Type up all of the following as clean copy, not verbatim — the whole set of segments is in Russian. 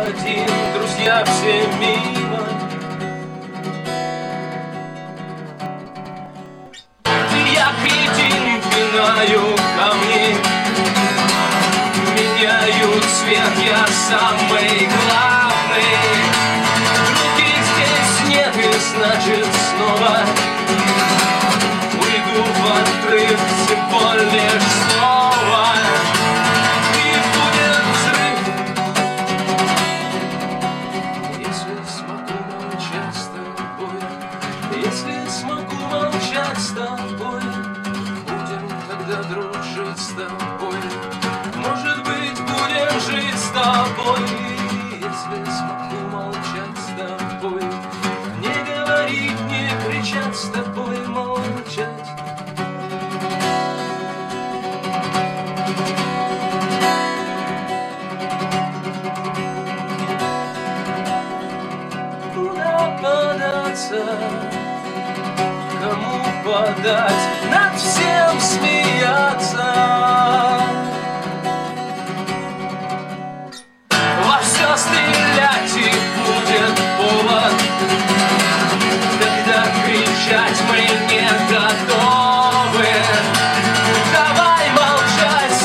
один, друзья все мимо. Я один пинаю камни, меняю цвет, я самый главный. Других здесь нет, и значит снова уйду в отрыв, всего лишь снова. И будет взрыв, если смогу молчать с тобой. Если смогу молчать с тобой, будем тогда дружить с тобой. Может быть, будем жить с тобой. Если смогу молчать с тобой, не говорить, не кричать, с тобой молчать. Куда податься, кому подать, над всем смеяться, во все стрелять, и будет повод тогда кричать: мы не готовы. Давай молчать,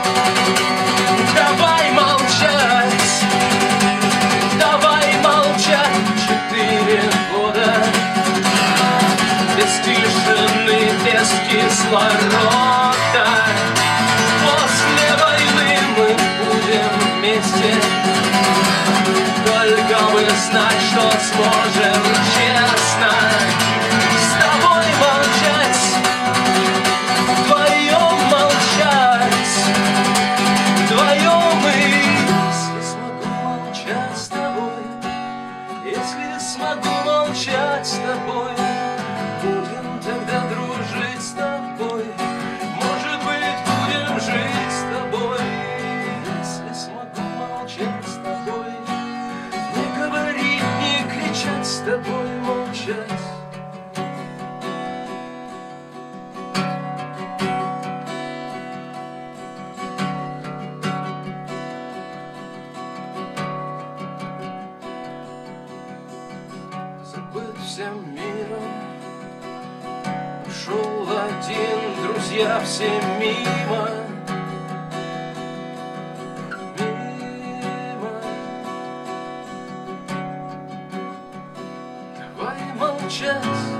давай молчать, давай молчать. 4 года без тишины, без кислорода. После войны мы будем вместе, только бы знать, что сможем честно с тобой молчать, вдвоем молчать, вдвоем. И если смогу молчать с тобой, будем тогда дружить с тобой. Может быть, будем жить с тобой. Если смогу молчать с тобой, не говорить, не кричать, с тобой молчать. Забыт всем миром, ушел один, друзья все мимо. Мимо. Давай молчать.